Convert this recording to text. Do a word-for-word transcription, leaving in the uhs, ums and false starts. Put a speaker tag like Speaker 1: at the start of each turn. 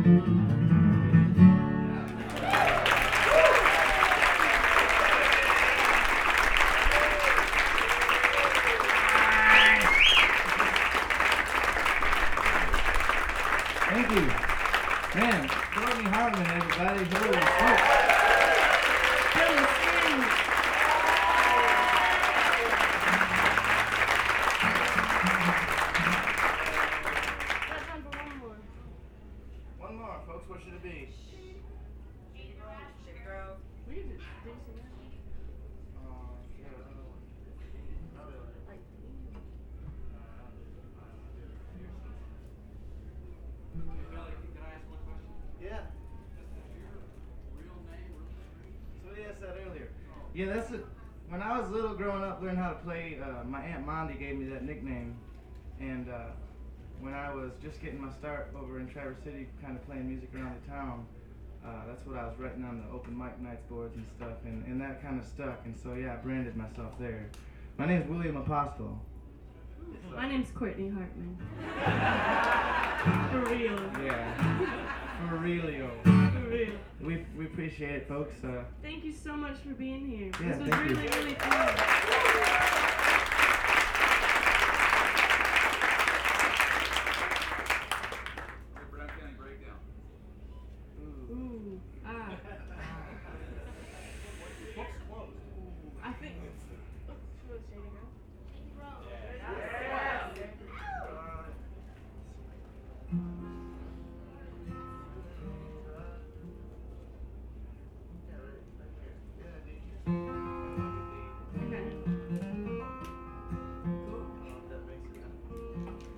Speaker 1: Thank you. Man, Courtney Hartman, everybody. Holy shit. One more, folks. What should it be?
Speaker 2: Shady Grove. Shady Grove.
Speaker 3: We can just do some of that.
Speaker 1: Oh, shit.
Speaker 3: Like,
Speaker 4: Can I ask one question?
Speaker 1: Yeah.
Speaker 4: Is your real name, real name?
Speaker 1: So yeah, I said earlier. Yeah, that's it. When I was little, growing up, learning how to play, uh, my Aunt Mondi gave me that nickname, and uh, when I was just getting my start over in Traverse City, kind of playing music around the town, uh, that's what I was writing on the open mic nights boards and stuff, and, and that kind of stuck, and so yeah, I branded myself there. My name is William Apostle.
Speaker 3: my name's Courtney Hartman. For real.
Speaker 1: Yeah, for realio.
Speaker 3: For real.
Speaker 1: We we appreciate it, folks. Uh,
Speaker 3: Thank you so much for being here.
Speaker 1: Yeah,
Speaker 3: this was
Speaker 1: thank you.
Speaker 3: really, really fun.